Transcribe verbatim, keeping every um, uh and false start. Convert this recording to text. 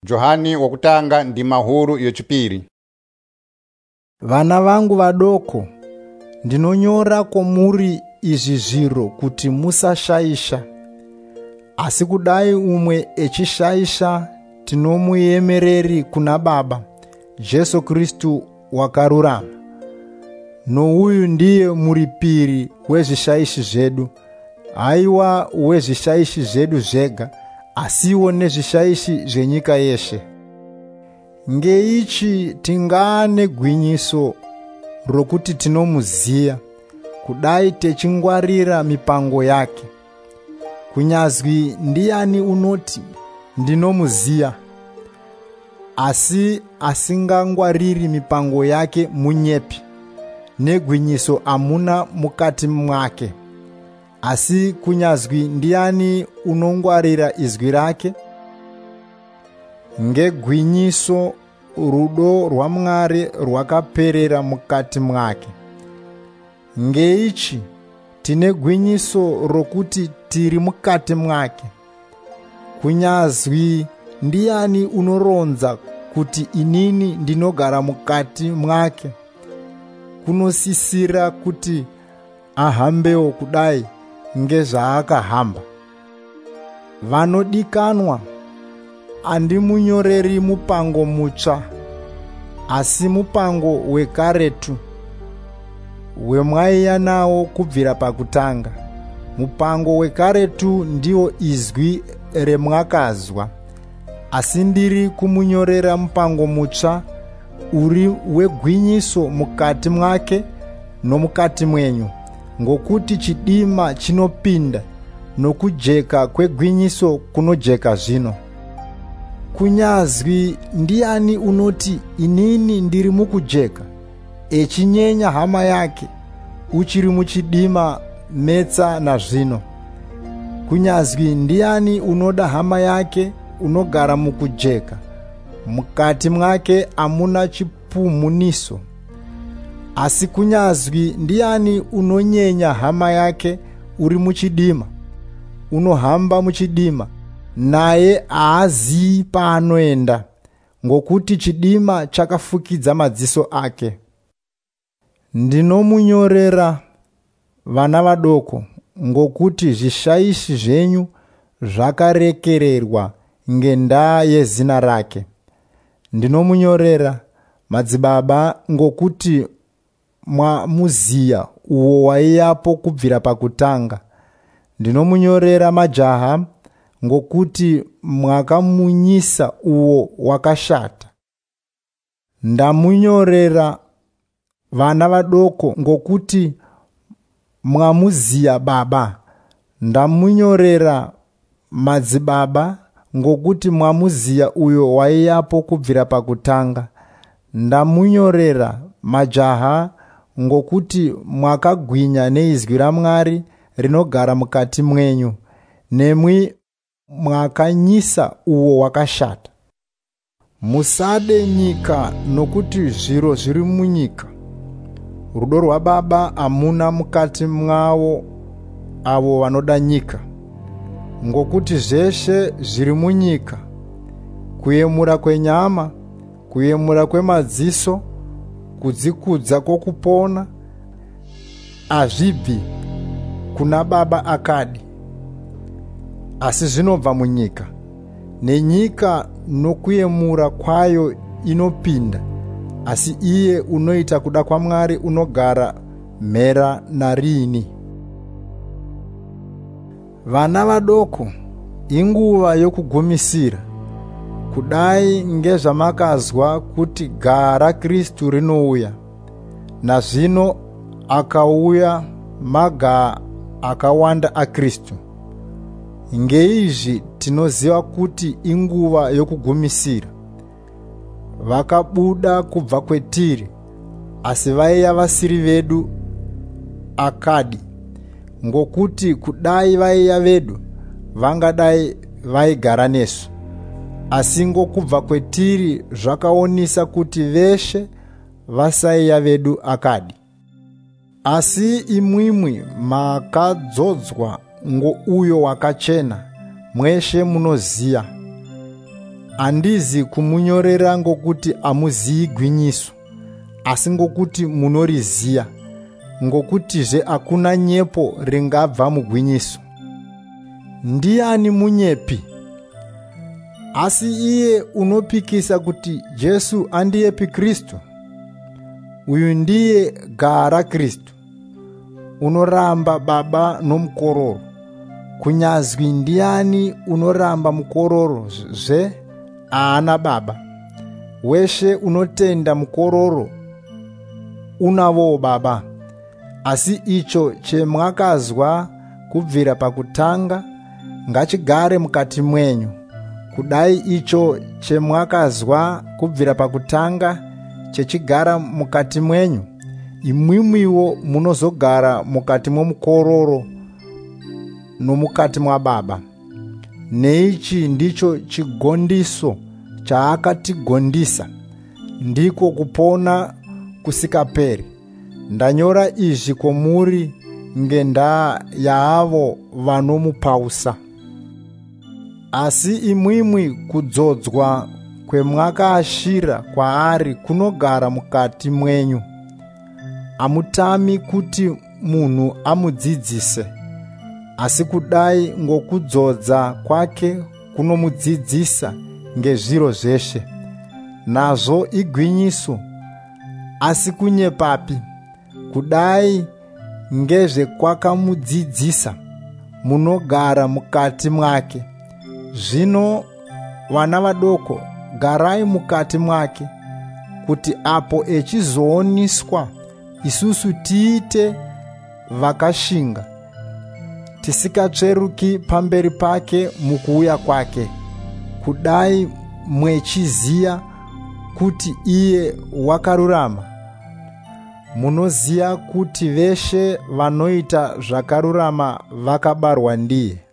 Johani wakutanga ndi mahuru yochipiri. Vana vangu vadoko, ndinonyora komuri izvi zviro kuti musashaisha. Asi kudai umwe echishaisha, tinomuyemereri kuna Baba, Jesu Kristu wakarurama. Nouyu ndiye muripiri wezvishaishi zvedu, haiwa wezvishaishi zvedu zvega, asiwo nezvishaishi zvenyika yeshe. Ngeichi tingane gwinyiso rokuti tinomuziya, kudai techingwarira mipango yake. Kunyazwi ndiani unoti ndinomuziya, asi asingangwariri mipango yake munyepi, negwinyiso amuna mukati mwake. Asi kunyazwi ndiani unongwarira izwi rake, ngegwinyiso rudo rwaMwari rwakaperera mukati mwake. Ngeichi tine gwinyiso rokuti tiri mukati mwake. Kunyazwi ndiani unoronza kuti inini ndinogara mukati mwake, kunosisira kuti ahambewo kudai ngezvaakahamba. Vanodikanwa, andimunyoreri mupango mutsva, asi mupango wekaretu wemwaiya nawo kubvira pakutanga. Mupango wekaretu ndiwo izwi remwakazwa, asi ndiri kumunyorera mupango mutsva uri wegwinyiso mukati mwake nomukati mwenyu, ngokuti chidima chinopinda nokujeka kwegwinyiso kunojeka zvino. Kunyazwi ndiani unoti inini ndiri mukujeka, echinyenya hama yake, uchiri muchidima metsa nazvino. Kunyazwi ndiani unoda hama yake, unogara mukujeka, mukati mwake amuna chipumuniso. Asi kunyazwi ndiani unonyenya hama yake, uri muchidima, unohamba muchidima, naye haazii paanoenda, ngokuti chidima chakafukidza madziso ake. Ndinomunyorera, vana vadoko, ngokuti zvishaishi zvenyu zvakarekererwa ngendaa yezina rake. Ndinomunyorera, madzibaba, ngokuti mwamuziya uwo waiyapo kubvira pakutanga. Ndinomunyorera, majaha, ngokuti mwakamunyisa uwo wakashata. Ndamunyorera, vana vadoko, ngokuti mwamuziya Baba. Ndamunyorera, madzibaba, ngokuti mwamuziya uyo waiyapo kubvira pakutanga. Ndamunyorera, majaha, ngokuti mwakagwinya neizwi raMwari rinogara mukati mwenyu, nemwi mwakanyisa uwo wakashata. Musade nyika, nokuti zviro zviri munyika, rudo rwaBaba amuna mukati mwavo avo vanoda nyika. Ngokuti zveshe zviri munyika, kuyemura kwenyama, kuyemura kwemadziso, kudzikudza kwokupona, hazvibvi kuna Baba akadi, asi zvinobva munyika. Nenyika nokuyemura kwayo inopinda, asi iye unoita kuda kwaMwari unogara mhera narini. Vana vadoko, inguva yokugumisira, kudai ngezvamakazwa kuti gara Kristu rinouya. Nazvino akauya maga akawanda aKristu. Ngeizvi tinoziva kuti inguva yokugumisira. Vakabuda kubva kwetiri, asi vaiya vasiri vedu akadi, ngokuti kudai vaiya vedu, vangadai vaigara nesu. Asi ngokubva kwetiri zvakaonesa kuti veshe vasaiya vedu akadi. Asi imwimwi makadzodzwa ngouyo wakachena, mweshe munoziya. Handizi kumunyorera ngokuti amuziyi gwinyiso, asi ngokuti munoriziya, ngokutizve hakuna nyepo ringabva mugwinyiso. Ndiani munyepi? Asi iye unopikisa kuti Jesu andiyepi Kristu? Uyu ndiye gara Kristu, unoramba Baba nomukororo. Kunyazwi ndiani unoramba mukororo zve haana Baba. Weshe unotenda mukororo unavo Baba. Asi icho chemwakazwa kubvira pakutanga ngachigare mukati mwenyu. Kudai icho chemwakazwa kubvira pakutanga chechigara mukati mwenyu, imwimwiwo munozogara mukati momukororo nomukati mwa Baba. Neichi ndicho chigondiso chaakatigondisa, ndiko kupona kusikaperi. Ndanyora izvi kwamuri ngendaa yaavo vanomupausa. Asi imwimwi kudzodzwa kwemwakaashira kwaari kunogara mukati mwenyu. Hamutami kuti munhu amudzidzise, asi kudai ngokudzodza kwake kunomudzidzisa ngezviro zveshe. Nazvo igwinyiso, asi kunyepapi? Kudai ngezvekwakamudzidzisa, munogara mukati mwake. Zvino vana vadoko, garai mukati mwake, kuti apo echizooniswa isusu tiite vakashinga, tisikatsveruki pamberi pake mukuuya kwake. Kudai mwechiziya kuti iye wakarurama, munoziya kuti veshe vanoita zvakarurama vakabarwa ndiye.